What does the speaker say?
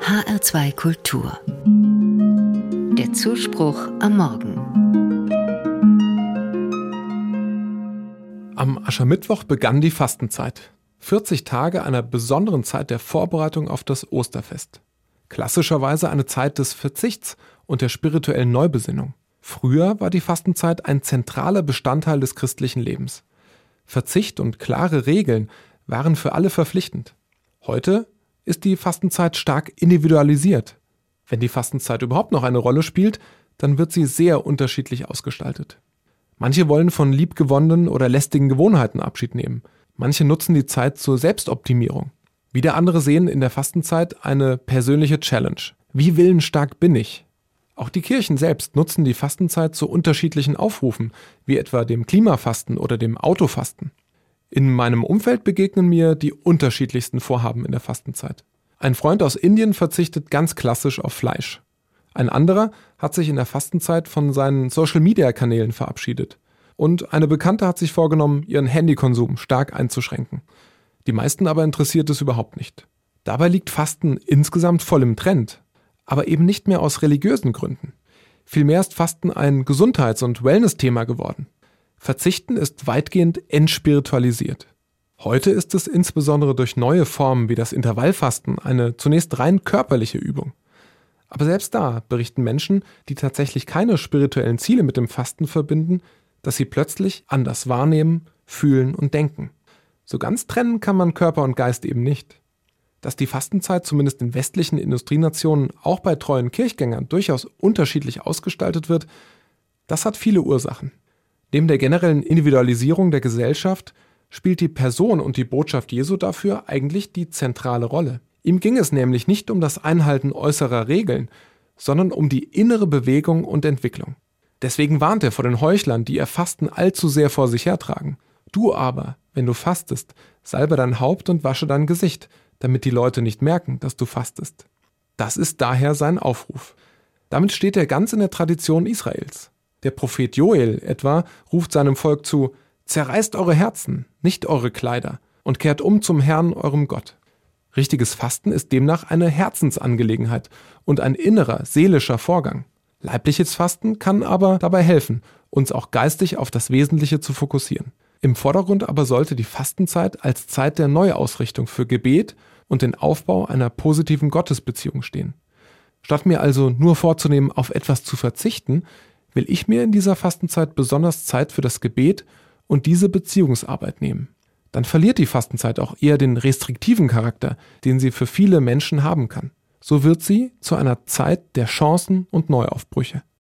HR2 Kultur. Der Zuspruch am Morgen. Am Aschermittwoch begann die Fastenzeit. 40 Tage einer besonderen Zeit der Vorbereitung auf das Osterfest. Klassischerweise eine Zeit des Verzichts und der spirituellen Neubesinnung. Früher war die Fastenzeit ein zentraler Bestandteil des christlichen Lebens. Verzicht und klare Regeln waren für alle verpflichtend. Heute ist die Fastenzeit stark individualisiert. Wenn die Fastenzeit überhaupt noch eine Rolle spielt, dann wird sie sehr unterschiedlich ausgestaltet. Manche wollen von liebgewonnenen oder lästigen Gewohnheiten Abschied nehmen. Manche nutzen die Zeit zur Selbstoptimierung. Wieder andere sehen in der Fastenzeit eine persönliche Challenge. Wie willensstark bin ich? Auch die Kirchen selbst nutzen die Fastenzeit zu unterschiedlichen Aufrufen, wie etwa dem Klimafasten oder dem Autofasten. In meinem Umfeld begegnen mir die unterschiedlichsten Vorhaben in der Fastenzeit. Ein Freund aus Indien verzichtet ganz klassisch auf Fleisch. Ein anderer hat sich in der Fastenzeit von seinen Social-Media-Kanälen verabschiedet. Und eine Bekannte hat sich vorgenommen, ihren Handykonsum stark einzuschränken. Die meisten aber interessiert es überhaupt nicht. Dabei liegt Fasten insgesamt voll im Trend, aber eben nicht mehr aus religiösen Gründen. Vielmehr ist Fasten ein Gesundheits- und Wellness-Thema geworden. Verzichten ist weitgehend entspiritualisiert. Heute ist es insbesondere durch neue Formen wie das Intervallfasten eine zunächst rein körperliche Übung. Aber selbst da berichten Menschen, die tatsächlich keine spirituellen Ziele mit dem Fasten verbinden, dass sie plötzlich anders wahrnehmen, fühlen und denken. So ganz trennen kann man Körper und Geist eben nicht. Dass die Fastenzeit zumindest in westlichen Industrienationen auch bei treuen Kirchgängern durchaus unterschiedlich ausgestaltet wird, das hat viele Ursachen. Neben der generellen Individualisierung der Gesellschaft spielt die Person und die Botschaft Jesu dafür eigentlich die zentrale Rolle. Ihm ging es nämlich nicht um das Einhalten äußerer Regeln, sondern um die innere Bewegung und Entwicklung. Deswegen warnt er vor den Heuchlern, die ihr Fasten allzu sehr vor sich hertragen. Du aber, wenn du fastest, salbe dein Haupt und wasche dein Gesicht, damit die Leute nicht merken, dass du fastest. Das ist daher sein Aufruf. Damit steht er ganz in der Tradition Israels. Der Prophet Joel etwa ruft seinem Volk zu: Zerreißt eure Herzen, nicht eure Kleider, und kehrt um zum Herrn, eurem Gott. Richtiges Fasten ist demnach eine Herzensangelegenheit und ein innerer, seelischer Vorgang. Leibliches Fasten kann aber dabei helfen, uns auch geistig auf das Wesentliche zu fokussieren. Im Vordergrund aber sollte die Fastenzeit als Zeit der Neuausrichtung für Gebet und den Aufbau einer positiven Gottesbeziehung stehen. Statt mir also nur vorzunehmen, auf etwas zu verzichten, will ich mir in dieser Fastenzeit besonders Zeit für das Gebet und diese Beziehungsarbeit nehmen. Dann verliert die Fastenzeit auch eher den restriktiven Charakter, den sie für viele Menschen haben kann. So wird sie zu einer Zeit der Chancen und Neuaufbrüche.